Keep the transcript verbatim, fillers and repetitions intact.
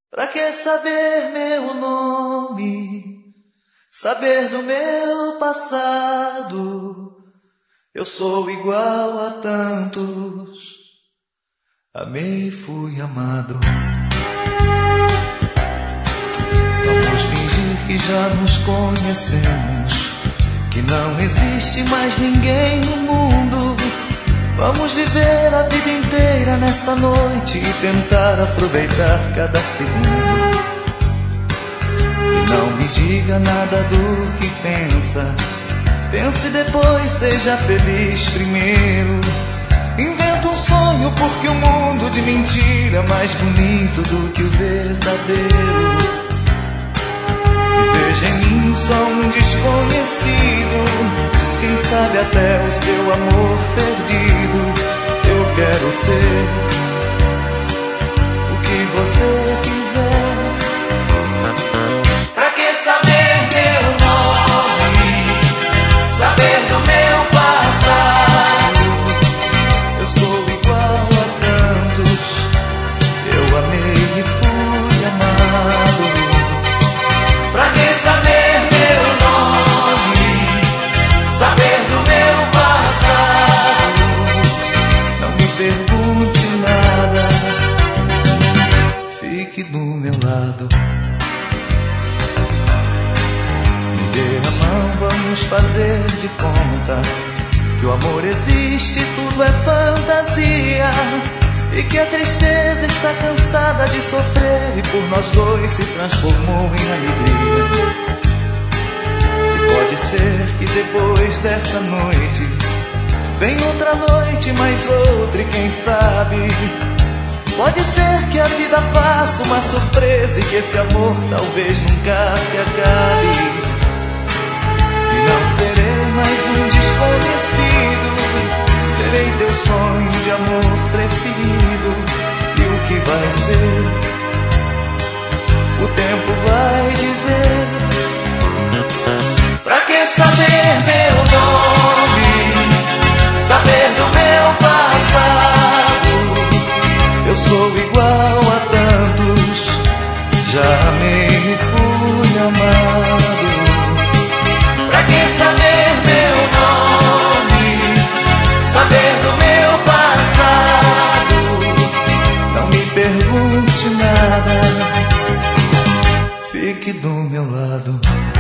Pra que saber meu nome, saber do meu passado? Eu sou igual a tantos, amei e fui amado. Vamos fingir que já nos conhecemos, que não existe mais ninguém no mundo. Vamos viver a vida inteira nessa noite e tentar aproveitar cada segundo. E não me diga nada do que pensa, pense depois, seja feliz primeiro. Inventa um sonho porque o mundo de mentira é mais bonito do que o verdadeiro. E veja em mim só um desconhecido, quem sabe até o seu amor perdido. Eu quero ser o que você quiser. Pra que saber meu nome, saber do meu passado? Eu sou igual a tantos, eu amei e fui amado. Pra que saber meu nome, saber do meu passado? Não me pergunte nada, fique do meu lado. Me dê a mão, vamos fazer de conta que o amor existe, tudo é fantasia, e que a tristeza está cansada de sofrer e por nós dois se transformou em alegria. Pode ser que depois dessa noite vem outra noite, mais outra e quem sabe. Pode ser que a vida faça uma surpresa e que esse amor talvez nunca se acabe. E não serei mais um desconhecido, serei teu sonho de amor preferido. E o que vai ser, o tempo vai dizer. Pra que saber meu nome, saber do meu passado? Eu sou igual a tantos, já amei e fui amado. Pra que saber meu nome, saber do meu passado? Não me pergunte nada, fique do meu lado.